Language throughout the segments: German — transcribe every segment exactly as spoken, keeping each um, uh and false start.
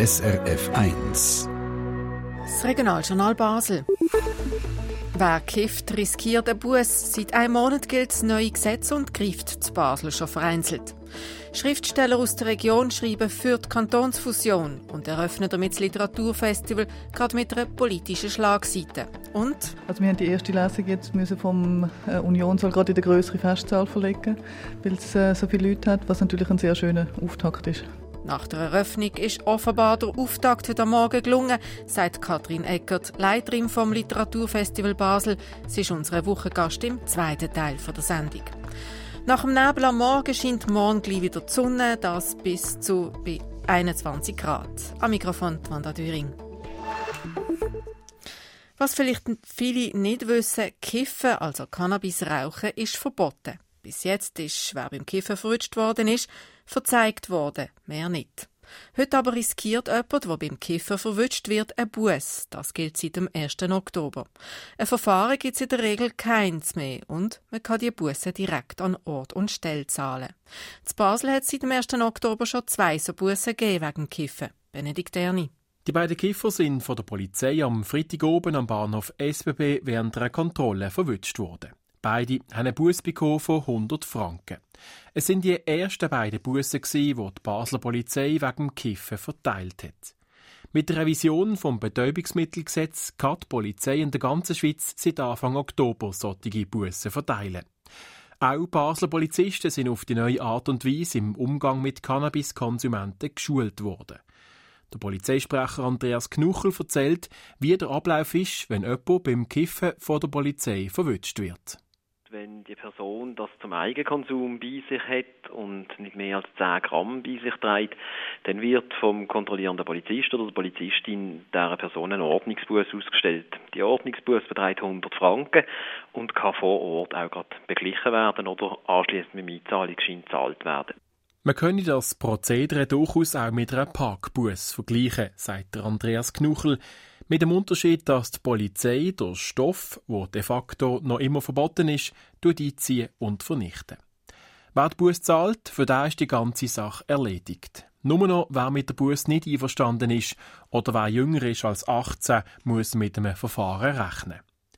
S R F eins. Das Regionaljournal Basel. Wer kifft, riskiert einen Buss. Seit einem Monat gilt das neue Gesetz und greift zu Basel schon vereinzelt. Schriftsteller aus der Region schreiben für die Kantonsfusion und eröffnen damit das Literaturfestival gerade mit einer politischen Schlagseite. Und? Also wir haben die erste Lesung jetzt müssen vom äh, Union soll gerade in eine grössere Festsaal verlegen, weil es äh, so viele Leute hat, was natürlich ein sehr schöner Auftakt ist. Nach der Eröffnung ist offenbar der Auftakt heute Morgen gelungen, sagt Katrin Eckert, Leiterin vom Literaturfestival Basel. Sie ist unser Wochengast im zweiten Teil der Sendung. Nach dem Nebel am Morgen scheint morgen gleich wieder die Sonne, das bis zu einundzwanzig Grad. Am Mikrofon Wanda Düring. Was vielleicht viele nicht wissen, Kiffen, also Cannabis rauchen, ist verboten. Bis jetzt ist, wer beim Kiffen verrutscht worden ist, verzeigt worden, mehr nicht. Heute aber riskiert jemand, der beim Kiffen verwutscht wird, ein Buss. Das gilt seit dem ersten Oktober. Ein Verfahren gibt es in der Regel keins mehr und man kann die Busse direkt an Ort und Stelle zahlen. In Basel hat es seit dem ersten Oktober schon zwei so Bussen gegeben wegen Kiffen. Benedikt Erni. Die beiden Kiffer sind von der Polizei am Freitag oben am Bahnhof S B B während einer Kontrolle verwutscht worden. Beide haben einen Buss bekommen von hundert Franken. Es sind die ersten beiden Bussen, die die Basler Polizei wegen dem Kiffen verteilt hat. Mit der Revision des Betäubungsmittelgesetzes kann die Polizei in der ganzen Schweiz seit Anfang Oktober solche Bussen verteilen. Auch Basler Polizisten sind auf die neue Art und Weise im Umgang mit Cannabiskonsumenten geschult worden. Der Polizeisprecher Andreas Knuchel erzählt, wie der Ablauf ist, wenn jemand beim Kiffen von der Polizei verwutscht wird. Wenn die Person das zum Eigenkonsum bei sich hat und nicht mehr als zehn Gramm bei sich trägt, dann wird vom kontrollierenden Polizist oder der Polizistin dieser Person ein Ordnungsbuß ausgestellt. Die Ordnungsbuß beträgt hundert Franken und kann vor Ort auch gerade beglichen werden oder anschliessend mit dem Einzahlungsschein gezahlt werden. Man könne das Prozedere durchaus auch mit einer Parkbuß vergleichen, sagt der Andreas Knuchel, mit dem Unterschied, dass die Polizei den Stoff, der de facto noch immer verboten ist, einziehen und vernichten. Wer die Buß zahlt, für den ist die ganze Sache erledigt. Nur noch, wer mit der Buß nicht einverstanden ist oder wer jünger ist als achtzehn, muss mit einem Verfahren rechnen.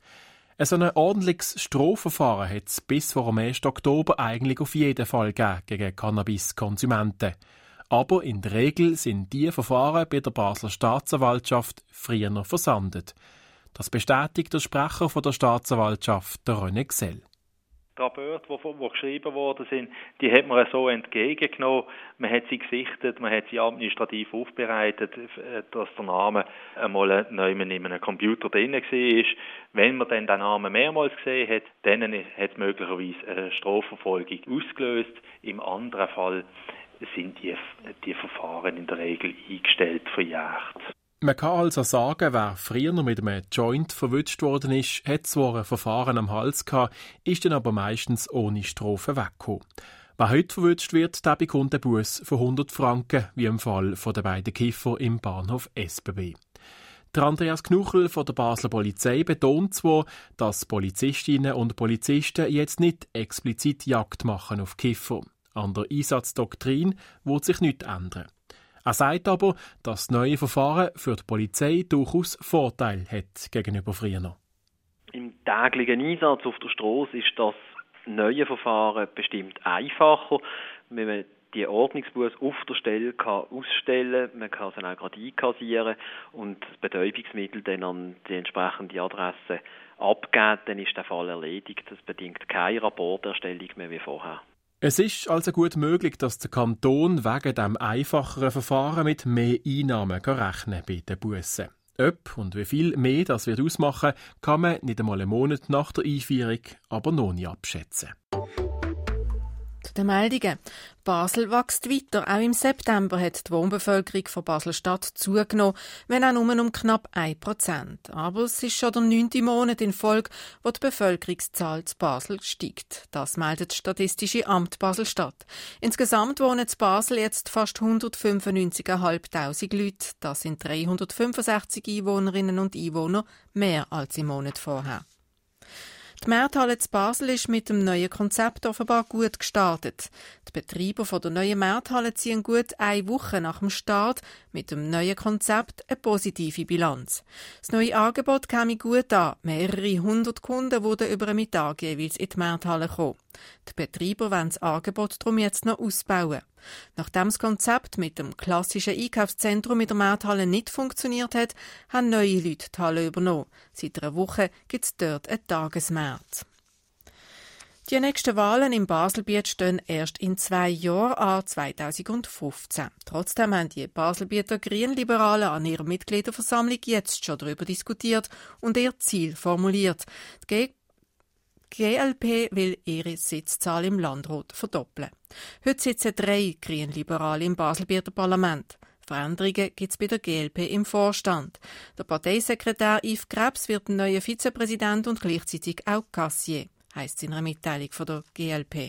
Ein so ein ordentliches Strafverfahren hat es bis vor dem ersten Oktober eigentlich auf jeden Fall gegeben gegen Cannabiskonsumenten. Aber in der Regel sind diese Verfahren bei der Basler Staatsanwaltschaft früher versandet. Das bestätigt der Sprecher von der Staatsanwaltschaft, der René Gsell. Die Rapporte, die, die geschrieben worden sind, die hat man so entgegengenommen. Man hat sie gesichtet, man hat sie administrativ aufbereitet, dass der Name einmal neu in einem Computer drin war. Wenn man dann den Namen mehrmals gesehen hat, dann hat es möglicherweise eine Strafverfolgung ausgelöst. Im anderen Fall sind die, die Verfahren in der Regel eingestellt, verjährt. Man kann also sagen, wer früher mit einem Joint verwutscht worden ist, hat zwar ein Verfahren am Hals gehabt, ist dann aber meistens ohne Strafe weggekommen. Wer heute verwutscht wird, der bekommt einen Buss von hundert Franken, wie im Fall der beiden Kiffer im Bahnhof S B B. Der Andreas Knuchel von der Basler Polizei betont zwar, dass Polizistinnen und Polizisten jetzt nicht explizit Jagd machen auf Kiffer. An der Einsatzdoktrin wird sich nichts ändern. Er sagt aber, dass das neue Verfahren für die Polizei durchaus Vorteile hat gegenüber früher. Im täglichen Einsatz auf der Strasse ist das neue Verfahren bestimmt einfacher, wenn man die Ordnungsbuß auf der Stelle kann ausstellen kann. Man kann sie auch gerade einkassieren und das Betäubungsmittel dann an die entsprechende Adresse abgeben. Dann ist der Fall erledigt. Das bedingt keine Rapporterstellung mehr wie vorher. Es ist also gut möglich, dass der Kanton wegen diesem einfacheren Verfahren mit mehr Einnahmen rechnen kann bei den Bussen. Ob und wie viel mehr das wird ausmachen, kann man nicht einmal einen Monat nach der Einführung aber noch nicht abschätzen. Zu den Meldungen. Basel wächst weiter. Auch im September hat die Wohnbevölkerung von Basel-Stadt zugenommen, wenn auch nur um knapp ein Prozent. Aber es ist schon der neunte Monat in Folge, wo die Bevölkerungszahl zu Basel steigt. Das meldet das Statistische Amt Basel-Stadt. Insgesamt wohnen zu Basel jetzt fast hundertfünfundneunzigtausendfünfhundert Leute. Das sind dreihundertfünfundsechzig Einwohnerinnen und Einwohner mehr als im Monat vorher. Die Märthalle zu Basel ist mit dem neuen Konzept offenbar gut gestartet. Die Betreiber von der neuen Märthalle ziehen gut eine Woche nach dem Start mit dem neuen Konzept eine positive Bilanz. Das neue Angebot käme gut an. Mehrere hundert Kunden würden über einen Mittag jeweils in die Märthalle kommen. Die Betreiber wollen das Angebot darum jetzt noch ausbauen. Nachdem das Konzept mit dem klassischen Einkaufszentrum in der Märthalle nicht funktioniert hat, haben neue Leute die Halle übernommen. Seit einer Woche gibt es dort einen Tagesmarkt. Die nächsten Wahlen im Baselbiet stehen erst in zwei Jahren an, zweitausendfünfzehn. Trotzdem haben die Baselbieter Grünliberalen an ihrer Mitgliederversammlung jetzt schon darüber diskutiert und ihr Ziel formuliert. Die G L P will ihre Sitzzahl im Landrat verdoppeln. Heute sitzen drei Grünliberale im Baselbieter Parlament. Veränderungen gibt es bei der G L P im Vorstand. Der Parteisekretär Yves Krebs wird der neue Vizepräsident und gleichzeitig auch Kassier, heisst es in einer Mitteilung von der G L P.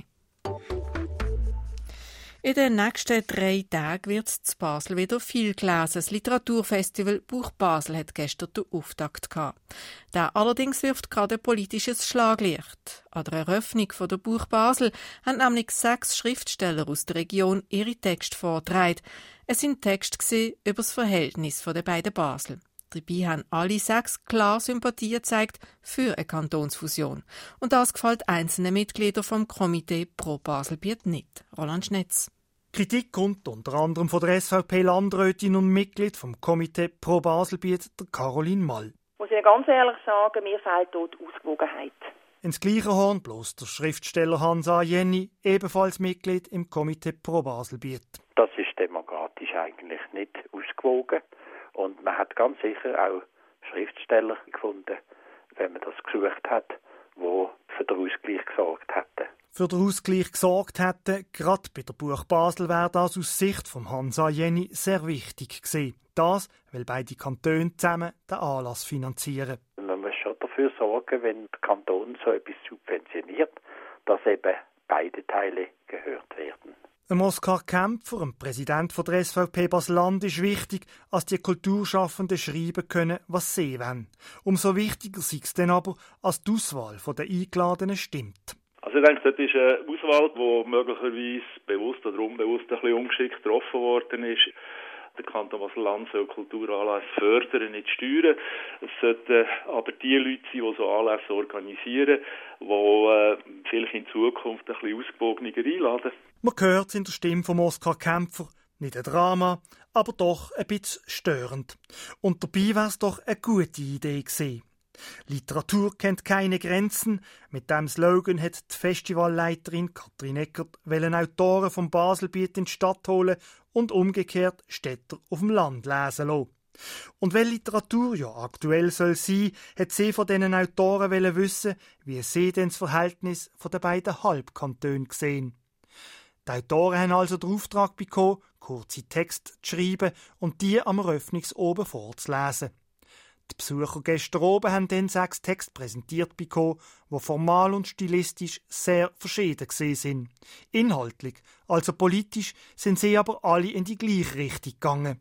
In den nächsten drei Tagen wird es zu Basel wieder viel gelesen. Das Literaturfestival Buch Basel hat gestern den Auftakt gehabt. Der allerdings wirft gerade ein politisches Schlaglicht. An der Eröffnung von der Buch Basel haben nämlich sechs Schriftsteller aus der Region ihre Texte vorgetragen. Es sind Texte über das Verhältnis der beiden Basel. Dabei haben alle sechs klar Sympathie gezeigt für eine Kantonsfusion. Und das gefällt einzelnen Mitgliedern vom Komitee pro Baselbiet nicht. Roland Schnetz. Kritik kommt unter anderem von der S V P-Landrätin und Mitglied vom Komitee pro Baselbiet, der Caroline Mall. Muss ich ganz ehrlich sagen, mir fehlt dort die Ausgewogenheit. Ins gleiche Horn bloß der Schriftsteller Hansa Jenny, ebenfalls Mitglied im Komitee pro Baselbiet. Das ist demokratisch eigentlich nicht ausgewogen. Und man hat ganz sicher auch Schriftsteller gefunden, wenn man das gesucht hat, die für den Ausgleich gesorgt hätten. Für den Ausgleich gesorgt hätten, gerade bei der Buch Basel, wäre das aus Sicht von Hansa Jenny sehr wichtig gewesen. Das, weil beide Kantone zusammen den Anlass finanzieren. Man muss schon dafür sorgen, wenn der Kanton so etwas subventioniert, dass eben beide Teile gehört werden. Ein Oskar Kämpfer, ein Präsident der S V P Basel-Land, ist wichtig, dass die Kulturschaffenden schreiben können, was sie wollen. Umso wichtiger sei es dann aber, als die Auswahl der Eingeladenen stimmt. Also ich denke, das ist eine Auswahl, die möglicherweise bewusst oder unbewusst ein bisschen ungeschickt getroffen worden ist. Der Kanton Basel-Land soll Kulturanlässe fördern, nicht steuern. Es sollten aber die Leute sein, die so Anlässe organisieren, die äh, vielleicht in Zukunft ein bisschen ausgewogener einladen. Man hört es in der Stimme von Oskar Kämpfer. Nicht ein Drama, aber doch ein bisschen störend. Und dabei wäre es doch eine gute Idee gewesen. Literatur kennt keine Grenzen. Mit diesem Slogan hat die Festivalleiterin Katrin Eckert Autoren vom Baselbiet in die Stadt holen und umgekehrt Städter auf dem Land lesen lassen. Und weil Literatur ja aktuell soll sein, hat sie von diesen Autoren wissen, wie sie denn das Verhältnis der beiden Halbkantone sehen. Die Autoren haben also den Auftrag bekommen, kurze Texte zu schreiben und die am Eröffnungsoben vorzulesen. Die Besucher gestern oben haben dann sechs Texte präsentiert bekommen, die formal und stilistisch sehr verschieden sind. Inhaltlich, also politisch, sind sie aber alle in die gleiche Richtung gegangen.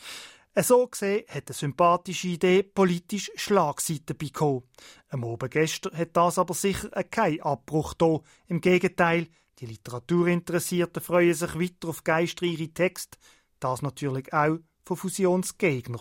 So gesehen hat eine sympathische Idee politisch Schlagseite bekommen. Am Oben gestern hat das aber sicher keinen Abbruch da. Im Gegenteil, die Literaturinteressierten freuen sich weiter auf geistreiche Texte. Das natürlich auch von Fusionsgegnern.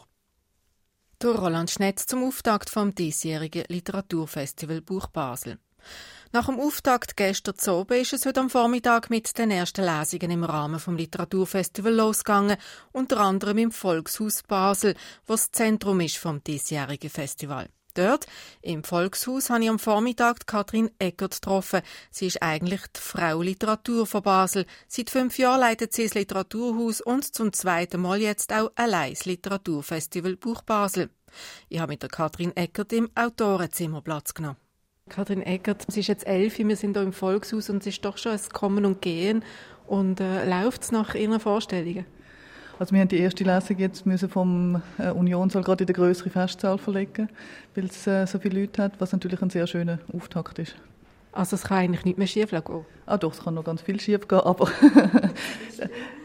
Der Roland Schnetz zum Auftakt vom diesjährigen Literaturfestival Buch Basel. Nach dem Auftakt gestern zu oben ist es heute am Vormittag mit den ersten Lesungen im Rahmen vom Literaturfestival losgegangen, unter anderem im Volkshaus Basel, was das Zentrum ist vom diesjährigen Festival. Dort, im Volkshaus, habe ich am Vormittag Katrin Eckert getroffen. Sie ist eigentlich die Frau Literatur von Basel. Seit fünf Jahren leitet sie das Literaturhaus und zum zweiten Mal jetzt auch allein das Literaturfestival Buch Basel. Ich habe mit der Katrin Eckert im Autorenzimmer Platz genommen. Katrin Eckert, es ist jetzt elf, wir sind hier im Volkshaus und es ist doch schon ein Kommen und Gehen. Und äh, läuft es nach Ihren Vorstellungen? Also wir haben die erste Lesung jetzt müssen vom äh, Unionssaal gerade in der grössere Festsaal verlegen, weil es äh, so viele Leute hat, was natürlich ein sehr schöner Auftakt ist. Also es kann eigentlich nicht mehr schief gehen? Ah doch, es kann noch ganz viel schief gehen, aber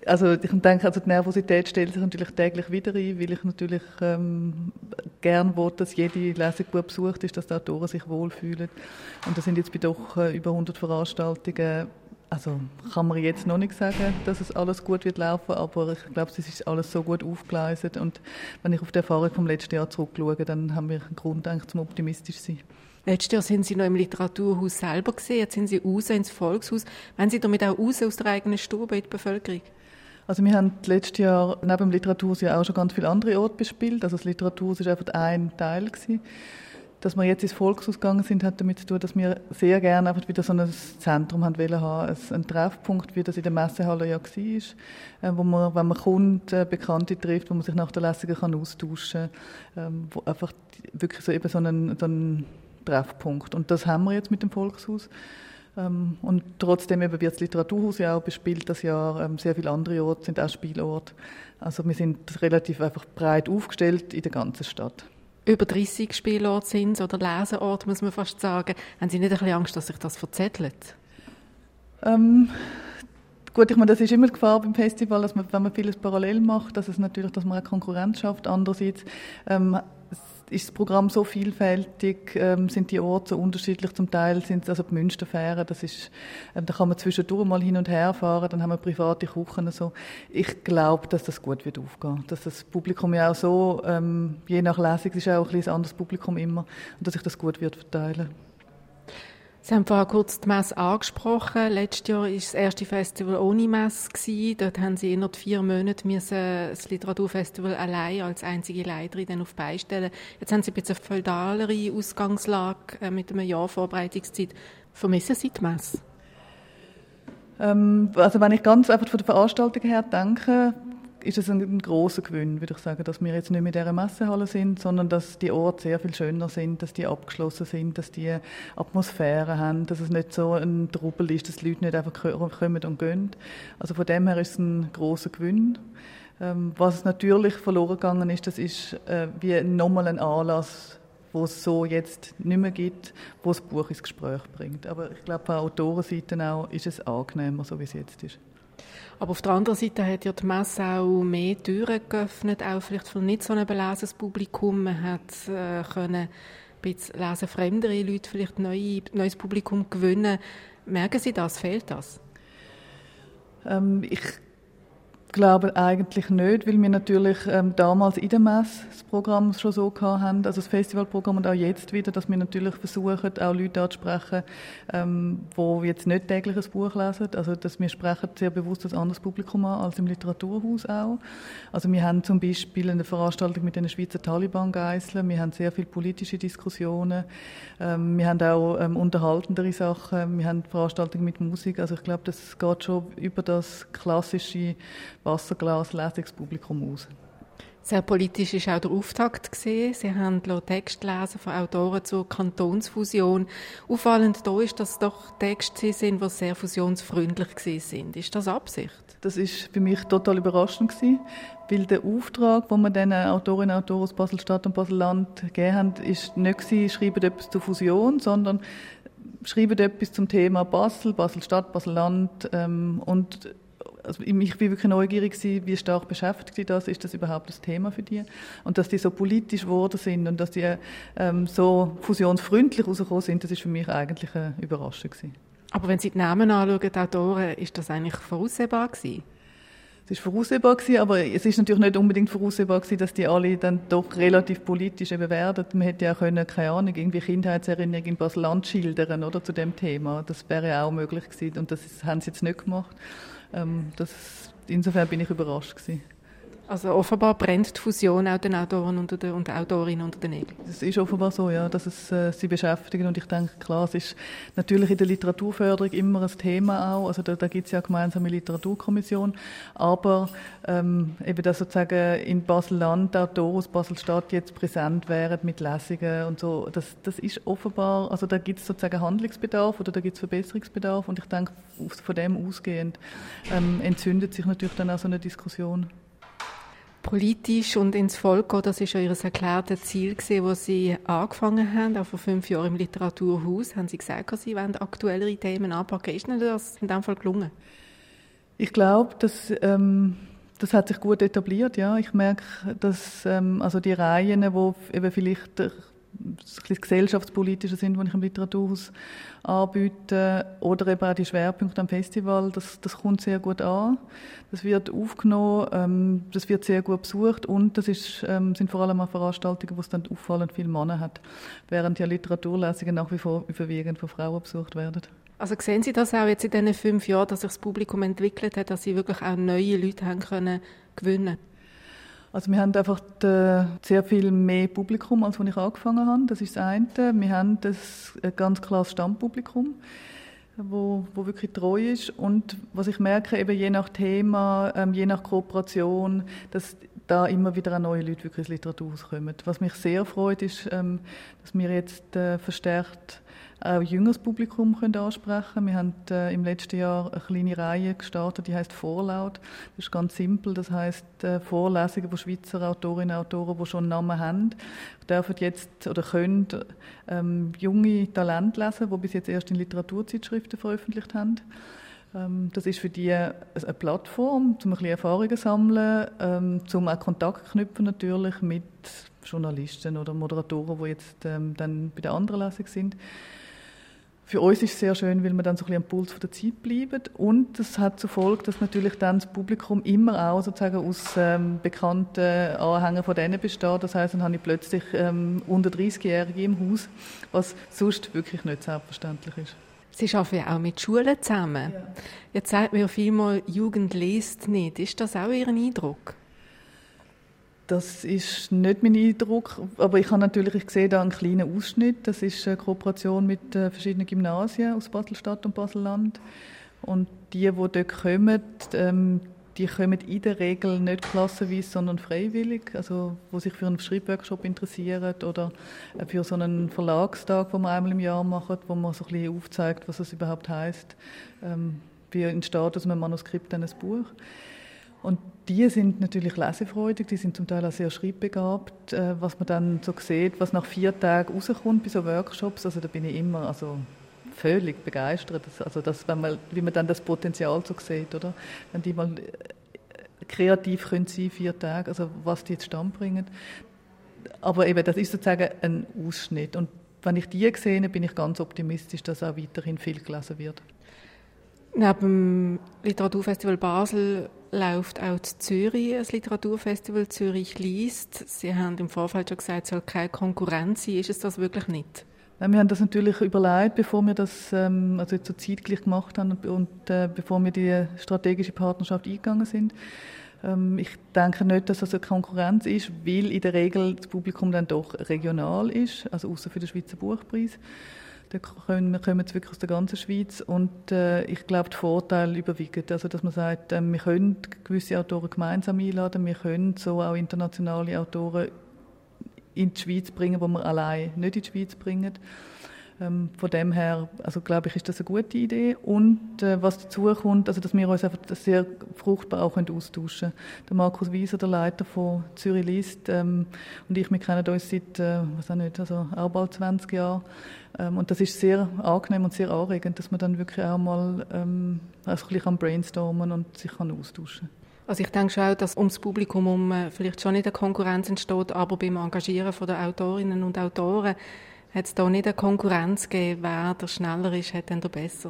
Also ich denke, also die Nervosität stellt sich natürlich täglich wieder ein, weil ich natürlich ähm, gern will, dass jede Lesung, die besucht ist, dass die Autoren sich wohlfühlen. Und das sind jetzt bei doch äh, über hundert Veranstaltungen. Also kann man jetzt noch nicht sagen, dass es alles gut wird laufen, aber ich glaube, es ist alles so gut aufgegleist. Und wenn ich auf die Erfahrung vom letzten Jahr zurückschaue, dann haben wir einen Grund eigentlich zum optimistisch sein. Letztes Jahr sind Sie noch im Literaturhaus selber gesehen, jetzt sind Sie raus ins Volkshaus. Wollen Sie damit auch raus aus der eigenen Stube in die Bevölkerung? Also wir haben letztes Jahr neben dem Literaturhaus ja auch schon ganz viele andere Orte bespielt. Also das Literaturhaus war einfach ein Teil gewesen. Dass wir jetzt ins Volkshaus gegangen sind, hat damit zu tun, dass wir sehr gerne einfach wieder so ein Zentrum haben wollen haben, ein Treffpunkt, wie das in der Messehalle ja war, wo man, wenn man kommt, Bekannte trifft, wo man sich nach der Lesung kann austauschen kann, wo einfach wirklich so eben so ein, so ein Treffpunkt. Und das haben wir jetzt mit dem Volkshaus. Und trotzdem eben wird das Literaturhaus ja auch bespielt das Jahr. Sehr viele andere Orte sind auch Spielorte. Also wir sind relativ einfach breit aufgestellt in der ganzen Stadt. Über dreissig Spielorte sind es, oder Leseorte, muss man fast sagen. Haben Sie nicht ein bisschen Angst, dass sich das verzettelt? Ähm, gut, ich meine, das ist immer die Gefahr beim Festival, dass man, wenn man vieles parallel macht, dass es natürlich, dass man auch Konkurrenz schafft. Andererseits ähm, ist das Programm so vielfältig, ähm, sind die Orte so unterschiedlich. Zum Teil sind es also die Münsterfähren, das ist, ähm, da kann man zwischendurch mal hin und her fahren, dann haben wir private Küchen. So. Ich glaube, dass das gut wird aufgehen, dass das Publikum ja auch so, ähm, je nach Lesung, es ist auch ein bisschen ein anderes Publikum immer, und dass sich das gut wird verteilen. Sie haben vorher kurz die Messe angesprochen. Letztes Jahr war das erste Festival ohne Messe. Dort haben Sie innerhalb vier Monate das Literaturfestival allein als einzige Leiterin dann auf die Beine stellen. Jetzt haben Sie ein bisschen eine feudalere Ausgangslage mit einem Jahr Vorbereitungszeit. Vermissen Sie die Messe? Ähm, also wenn ich ganz einfach von der Veranstaltung her denke, ist es ein, ein grosser Gewinn, würde ich sagen, dass wir jetzt nicht mehr in dieser Messehalle sind, sondern dass die Orte sehr viel schöner sind, dass die abgeschlossen sind, dass die Atmosphäre haben, dass es nicht so ein Trubel ist, dass die Leute nicht einfach kommen und gehen. Also von dem her ist es ein grosser Gewinn. Ähm, was natürlich verloren gegangen ist, das ist äh, wie nochmal ein Anlass, wo es so jetzt nicht mehr gibt, wo das Buch ins Gespräch bringt. Aber ich glaube, von Autorenseite auch ist es angenehmer, so wie es jetzt ist. Aber auf der anderen Seite hat ja die Messe auch mehr Türen geöffnet, auch vielleicht für nicht so ein belesenes Publikum. Man hat äh, können ein bisschen lesenfremdere Leute, vielleicht neue, neues Publikum gewinnen. Merken Sie das? Fehlt das? Ähm, ich glaube eigentlich nicht, weil wir natürlich ähm, damals in der Messe das Programm schon so hatten, also das Festivalprogramm, und auch jetzt wieder, dass wir natürlich versuchen, auch Leute anzusprechen, ähm, die jetzt nicht täglich ein Buch lesen. Also dass wir sprechen sehr bewusst ein anderes Publikum an als im Literaturhaus auch. Also wir haben zum Beispiel eine Veranstaltung mit den Schweizer Taliban-Geiseln, wir haben sehr viele politische Diskussionen, ähm, wir haben auch ähm, unterhaltendere Sachen, wir haben Veranstaltungen mit Musik. Also ich glaube, das geht schon über das klassische Wasserglas-Lesungspublikum aus. Sehr politisch war auch der Auftakt gesehen. Sie haben Texte lesen von Autoren zur Kantonsfusion. Auffallend hier ist, dass es doch Texte sind, die sehr fusionsfreundlich waren. Ist das Absicht? Das war für mich total überraschend gewesen, weil der Auftrag, den wir den Autorinnen und Autoren aus Basel-Stadt und Basel-Land gegeben haben, ist nicht gewesen, schreiben etwas zur Fusion, sondern schreiben etwas zum Thema Basel, Basel-Stadt, Basel-Land ähm, und Also ich bin wirklich neugierig gewesen, wie stark beschäftigt das ist, das überhaupt das Thema für die, und dass die so politisch geworden sind und dass die ähm, so fusionsfreundlich rausgekommen sind, das ist für mich eigentlich eine Überraschung gewesen. Aber wenn Sie die Namen anschauen, die Autoren, ist das eigentlich voraussehbar gewesen? Es war voraussehbar gewesen, aber es ist natürlich nicht unbedingt voraussehbar gewesen, dass die alle dann doch relativ politisch eben werden. Man hätte ja auch können, keine Ahnung, irgendwie Kindheitserinnerung in Basel-Land schildern, oder, zu dem Thema. Das wäre ja auch möglich gewesen, und das haben sie jetzt nicht gemacht. Ähm, das, insofern bin ich überrascht gewesen. Also offenbar brennt die Fusion auch den Autoren und den und Autorinnen unter den Nägeln. Es ist offenbar so, ja, dass es äh, sie beschäftigt, und ich denke, klar, es ist natürlich in der Literaturförderung immer ein Thema auch, also da, da gibt es ja eine gemeinsame Literaturkommission, aber ähm, eben, dass sozusagen in Basel-Land Autoren aus Basel-Stadt jetzt präsent wären mit Lesungen und so, das, das ist offenbar, also da gibt es sozusagen Handlungsbedarf oder da gibt es Verbesserungsbedarf, und ich denke, von dem ausgehend ähm, entzündet sich natürlich dann auch so eine Diskussion. Politisch und ins Volk gehen, das war ja Ihr erklärtes Ziel, das Sie angefangen haben, auch vor fünf Jahren im Literaturhaus. Haben Sie gesagt, Sie wollen aktuellere Themen anpacken. Ist Ihnen das in diesem Fall gelungen? Ich glaube, dass ähm, das hat sich gut etabliert. Ja, ich merke, dass ähm, also die Reihen, die eben vielleicht äh, ein gesellschaftspolitischer sind, die ich im Literaturhaus anbiete, oder eben auch die Schwerpunkte am Festival, das, das kommt sehr gut an. Das wird aufgenommen, ähm, das wird sehr gut besucht und das ist, ähm, sind vor allem auch Veranstaltungen, wo es dann auffallend viele Männer hat, während ja Literaturlesungen nach wie vor überwiegend von Frauen besucht werden. Also sehen Sie das auch jetzt in diesen fünf Jahren, dass sich das Publikum entwickelt hat, dass Sie wirklich auch neue Leute haben können gewinnen? Also wir haben einfach äh, sehr viel mehr Publikum, als als ich angefangen habe. Das ist das eine. Wir haben das, ein ganz klares Stammpublikum, wo, wo wirklich treu ist. Und was ich merke, eben je nach Thema, ähm, je nach Kooperation, dass da immer wieder auch neue Leute wirklich ins Literaturhaus kommen. Was mich sehr freut, ist, ähm, dass wir jetzt äh, verstärkt auch jüngeres Publikum können ansprechen. Wir haben äh, im letzten Jahr eine kleine Reihe gestartet, die heißt Vorlaut. Das ist ganz simpel, das heisst äh, Vorlesungen von Schweizer Autorinnen und Autoren, die schon einen Namen haben, dürfen jetzt oder können ähm, junge Talente lesen, die bis jetzt erst in Literaturzeitschriften veröffentlicht haben. Ähm, das ist für die eine Plattform, um ein bisschen Erfahrungen zu sammeln, ähm, um auch Kontakt zu knüpfen natürlich mit Journalisten oder Moderatoren, die jetzt ähm, dann bei der anderen Lesung sind. Für uns ist es sehr schön, weil wir dann so ein bisschen am Puls der Zeit bleiben. Und das hat zur Folge, dass natürlich dann das Publikum immer auch sozusagen aus ähm, bekannten Anhängern von denen besteht. Das heisst, dann habe ich plötzlich ähm, unter dreißigjährige im Haus, was sonst wirklich nicht selbstverständlich ist. Sie arbeiten ja auch mit Schulen zusammen. Ja. Jetzt sagt man ja vielmal, Jugend liest nicht. Ist das auch Ihr Eindruck? Das ist nicht mein Eindruck, aber ich habe natürlich, ich sehe da einen kleinen Ausschnitt. Das ist eine Kooperation mit verschiedenen Gymnasien aus Basel-Stadt und Basel-Land. Und die, die dort kommen, ähm, die kommen in der Regel nicht klassenweise, sondern freiwillig, also die sich für einen Schreibworkshop interessieren oder für so einen Verlagstag, den wir einmal im Jahr machen, wo man so ein bisschen aufzeigt, was es überhaupt heisst, ähm, wie entsteht aus einem Manuskript ein Buch. Und die sind natürlich lesefreudig, die sind zum Teil auch sehr schreibbegabt. Äh, was man dann so sieht, was nach vier Tagen rauskommt bei so Workshops, also da bin ich immer also völlig begeistert. Also das, wenn man, wie man dann das Potenzial so sieht, oder? Wenn die mal kreativ können sein, vier Tage, also was die zustande bringen. Aber eben, das ist sozusagen ein Ausschnitt. Und wenn ich die sehe, bin ich ganz optimistisch, dass auch weiterhin viel gelesen wird. Neben dem Literaturfestival Basel läuft auch in Zürich ein Literaturfestival, Zürich liest. Sie haben im Vorfeld schon gesagt, es soll keine Konkurrenz sein. Ist es das wirklich nicht? Nein, wir haben das natürlich überlegt, bevor wir das ähm, also so zeitgleich gemacht haben und, und äh, bevor wir die strategische Partnerschaft eingegangen sind. Ähm, ich denke nicht, dass das eine Konkurrenz ist, weil in der Regel das Publikum dann doch regional ist, also außer für den Schweizer Buchpreis. Da kommen wir kommen jetzt wirklich aus der ganzen Schweiz und äh, ich glaube, die Vorteile überwiegen. Also, dass man sagt, äh, wir können gewisse Autoren gemeinsam einladen, wir können so auch internationale Autoren in die Schweiz bringen, die wir allein nicht in die Schweiz bringen. Ähm, von dem her, also glaube ich, ist das eine gute Idee. Und äh, was dazu kommt, also dass wir uns einfach sehr fruchtbar auch austauschen können. Der Markus Wieser, der Leiter von Zürich liest, ähm, und ich, wir kennen uns seit, äh, was auch nicht, also auch bald zwanzig Jahren. Ähm, und das ist sehr angenehm und sehr anregend, dass man dann wirklich auch mal ähm, also ein bisschen brainstormen und sich kann austauschen kann. Also ich denke schon auch, dass ums Publikum um äh, vielleicht schon nicht eine Konkurrenz entsteht, aber beim Engagieren von der Autorinnen und Autoren hat es da nicht eine Konkurrenz gegeben, wer der schneller ist, hat dann der besser?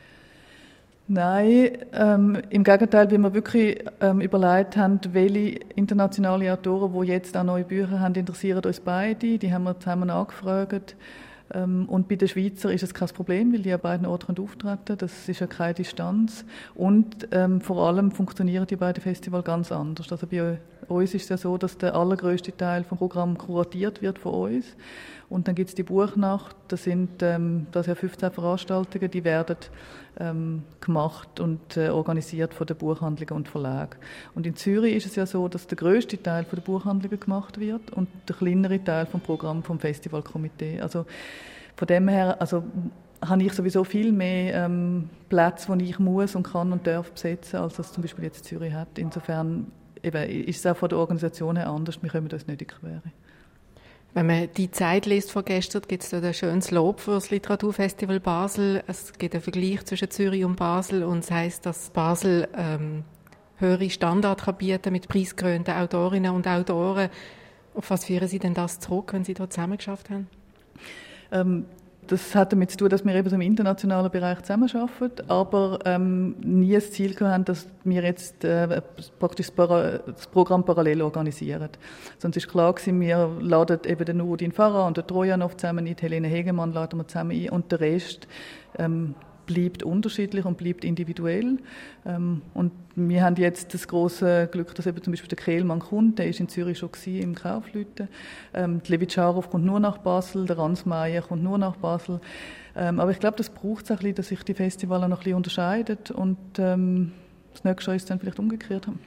Nein, ähm, im Gegenteil, wie wir wirklich ähm, überlegt haben, welche internationale Autoren, die jetzt auch neue Bücher haben, interessieren uns beide. Die haben wir zusammen angefragt. Ähm, und bei den Schweizer ist es kein Problem, weil die an beiden Orten auftreten können. Das ist ja keine Distanz. Und ähm, vor allem funktionieren die beiden Festivals ganz anders. Also bei uns ist es ja so, dass der allergrößte Teil vom Programm kuratiert wird von uns. Und dann gibt es die Buchnacht, das sind ähm, das ja fünfzehn Veranstaltungen, die werden ähm, gemacht und äh, organisiert von den Buchhandlungen und Verlagen. Und in Zürich ist es ja so, dass der grösste Teil von den Buchhandlungen gemacht wird und der kleinere Teil vom Programm vom Festivalkomitee. Also von dem her, also habe ich sowieso viel mehr ähm, Plätze, die ich muss und kann und darf besetzen, als das zum Beispiel jetzt Zürich hat. Insofern eben, ist es auch von der Organisation her anders, wir können das nicht in die Quere. Wenn man die Zeit liest von gestern, gibt es dort ein schönes Lob für das Literaturfestival Basel. Es gibt einen Vergleich zwischen Zürich und Basel und es heisst, dass Basel ähm, höhere Standard kann bieten mit preisgekrönten Autorinnen und Autoren. Auf was führen Sie denn das zurück, wenn Sie dort zusammengearbeitet haben? Ähm, Das hat damit zu tun, dass wir eben so im internationalen Bereich zusammenarbeiten, aber ähm, nie das Ziel haben, dass wir jetzt äh, praktisch das, Para- das Programm parallel organisieren. Sonst ist klar gewesen, wir laden eben den Nurdin Farah und den Trojanov zusammen ein, die Helene Hegemann laden wir zusammen ein und der Rest ähm, bleibt unterschiedlich und bleibt individuell. Ähm, und wir haben jetzt das große Glück, dass eben zum Beispiel der Kehlmann kommt, der ist in Zürich schon gewesen, im Kaufleuten. Ähm, die Levitscharow kommt nur nach Basel, der Ransmayr kommt nur nach Basel. Ähm, aber ich glaube, das braucht es ein bisschen, dass sich die Festivals noch ein bisschen unterscheiden und ähm, das nächste Jahr ist dann vielleicht umgekehrt haben.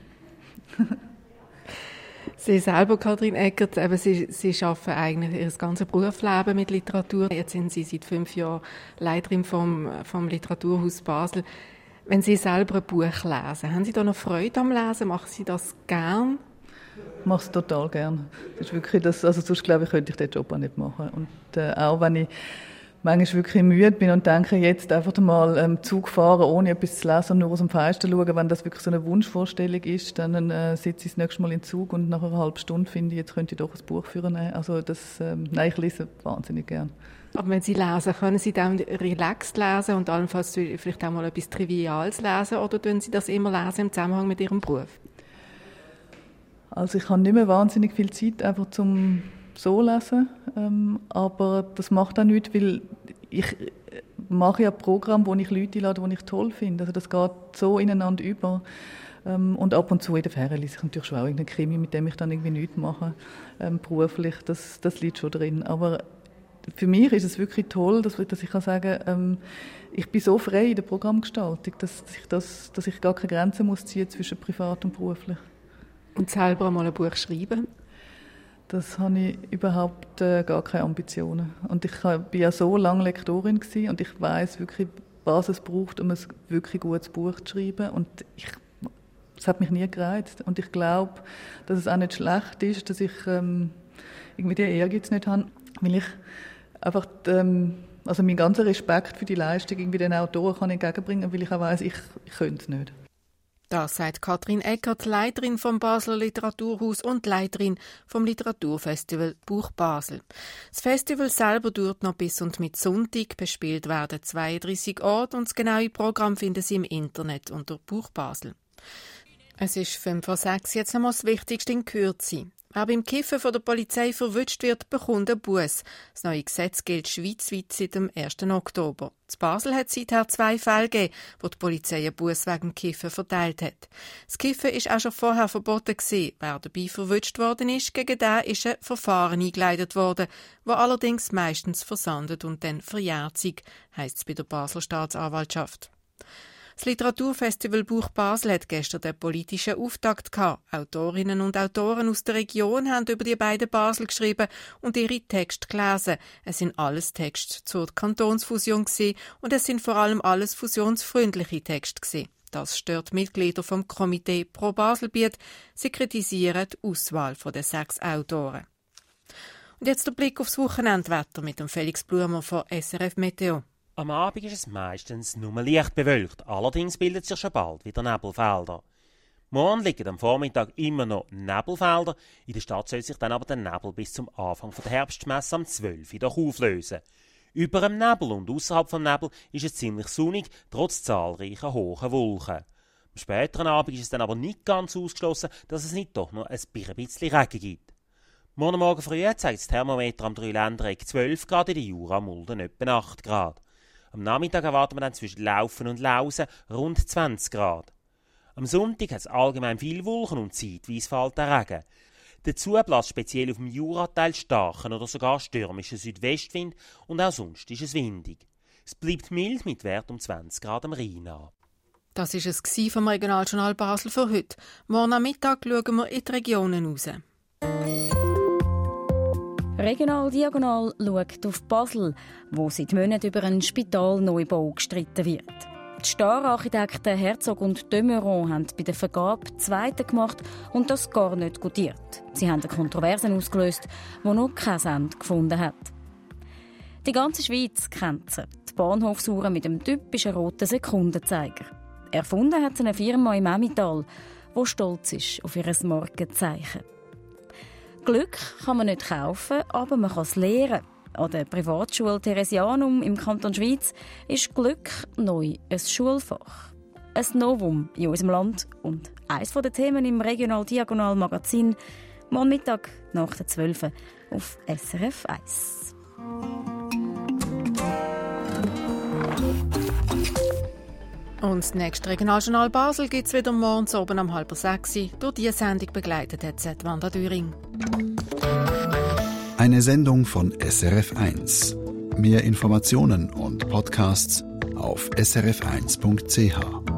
Sie selber, Kathrin Eckert, eben, Sie, Sie arbeiten eigentlich Ihr ganzes Berufsleben mit Literatur. Jetzt sind Sie seit fünf Jahren Leiterin vom, vom Literaturhaus Basel. Wenn Sie selber ein Buch lesen, haben Sie da noch Freude am Lesen? Machen Sie das gern? Ich mache es total gern. Das ist wirklich das, also sonst glaube ich, könnte ich den Job auch nicht machen. Und äh, auch wenn ich manchmal wirklich müde bin und denke, jetzt einfach mal ähm, Zug fahren, ohne etwas zu lesen und nur aus dem Fenster schauen, wenn das wirklich so eine Wunschvorstellung ist, dann äh, sitze ich das nächste Mal in Zug und nach einer halben Stunde finde ich, jetzt könnte ich doch ein Buch führen. Also das, ähm, nein, ich lese wahnsinnig gern. Aber wenn Sie lesen, können Sie dann relaxed lesen und allenfalls vielleicht auch mal etwas Triviales lesen oder tun Sie das immer lesen im Zusammenhang mit Ihrem Beruf? Also ich habe nicht mehr wahnsinnig viel Zeit einfach zum so lesen, ähm, aber das macht auch nichts, weil ich mache ja ein Programm, wo ich Leute einlade, die ich toll finde. Also das geht so ineinander über. Ähm, und ab und zu in der Ferne lese ich natürlich schon auch irgendeinen Krimi, mit dem ich dann irgendwie nichts mache, ähm, beruflich. Das, das liegt schon drin. Aber für mich ist es wirklich toll, dass, dass ich kann sagen, ähm, ich bin so frei in der Programmgestaltung, dass ich, das, dass ich gar keine Grenzen muss ziehen zwischen privat und beruflich. Und selber einmal ein Buch schreiben? Das habe ich überhaupt äh, gar keine Ambitionen. Und ich war ja so lange Lektorin gewesen, und ich weiss wirklich, was es braucht, um ein wirklich gutes Buch zu schreiben. Und ich, das hat mich nie gereizt. Und ich glaube, dass es auch nicht schlecht ist, dass ich ähm, irgendwie den Ehrgeiz nicht habe, weil ich einfach ähm, also meinen ganzen Respekt für die Leistung irgendwie den Autoren kann entgegenbringen, weil ich auch weiss, ich, ich könnte es nicht. Das sagt Kathrin Eckert, Leiterin vom Basler Literaturhaus und Leiterin vom Literaturfestival Buch Basel. Das Festival selber dauert noch bis und mit Sonntag. Bespielt werden zweiunddreissig Orte und das genaue Programm finden Sie im Internet unter Buch Basel. Es ist fünf vor sechs, jetzt noch mal das Wichtigste in Kürze. Wer beim Kiffen von der Polizei verwünscht wird, bekommt einen Buss. Das neue Gesetz gilt schweizweit seit dem ersten Oktober. In Basel hat es seither zwei Fälle gegeben, wo die Polizei einen Buss wegen Kiffen verteilt hat. Das Kiffen war auch schon vorher verboten gewesen. Wer dabei verwünscht worden ist, gegen den ist ein Verfahren eingeleitet worden, wo allerdings meistens versandet und dann verjährt sei, heisst es bei der Basler Staatsanwaltschaft. Das Literaturfestival Buch Basel hat gestern den politischen Auftakt gehabt. Autorinnen und Autoren aus der Region haben über die beiden Basel geschrieben und ihre Texte gelesen. Es sind alles Texte zur Kantonsfusion gewesen und es sind vor allem alles fusionsfreundliche Texte gewesen. Das stört Mitglieder vom Komitee Pro Baselbiet. Sie kritisieren die Auswahl der sechs Autoren. Und jetzt der Blick aufs Wochenendwetter mit dem Felix Blumer von S R F Meteo. Am Abend ist es meistens nur leicht bewölkt, allerdings bildet sich schon bald wieder Nebelfelder. Morgen liegen am Vormittag immer noch Nebelfelder, in der Stadt soll sich dann aber der Nebel bis zum Anfang der Herbstmesse am zwölf Uhr doch auflösen. Über dem Nebel und außerhalb vom Nebel ist es ziemlich sonnig, trotz zahlreicher hohen Wolken. Am späteren Abend ist es dann aber nicht ganz ausgeschlossen, dass es nicht doch noch ein bisschen Regen gibt. Morgen Morgen früh zeigt das Thermometer am Dreiländereck zwölf Grad, in der Jura-Mulden etwa acht Grad. Am Nachmittag erwarten wir dann zwischen Laufen und Lausen rund zwanzig Grad. Am Sonntag hat es allgemein viel Wolken und zeitweise fällt der Regen. Dazu bläst speziell auf dem Jurateil starken oder sogar stürmischen Südwestwind und auch sonst ist es windig. Es bleibt mild mit Wert um zwanzig Grad am Rhein an. Das war es vom Regionaljournal Basel für heute. Morgen am Mittag schauen wir in die Regionen raus. Regional Diagonal schaut auf Basel, wo seit Monaten über einen Spitalneubau gestritten wird. Die Star-Architekten Herzog und de Meuron haben bei der Vergabe Zweite gemacht und das gar nicht gutiert. Sie haben eine Kontroverse ausgelöst, die noch kein Ende gefunden hat. Die ganze Schweiz kennt sie, die Bahnhofsuhren mit dem typischen roten Sekundenzeiger. Erfunden hat sie eine Firma im Emmental, die stolz ist auf ihr Markenzeichen. Glück kann man nicht kaufen, aber man kann es lernen. An der Privatschule Theresianum im Kanton Schwyz ist Glück neu ein Schulfach. Ein Novum in unserem Land und eines der Themen im Regional-Diagonal-Magazin morgen Mittag nach der zwölf auf S R F eins. Und das nächste Regionaljournal Basel gibt es wieder morgens oben um halb sechs. Durch diese Sendung begleitet hat Wanda Düring. Eine Sendung von S R F eins. Mehr Informationen und Podcasts auf s r f eins punkt c h.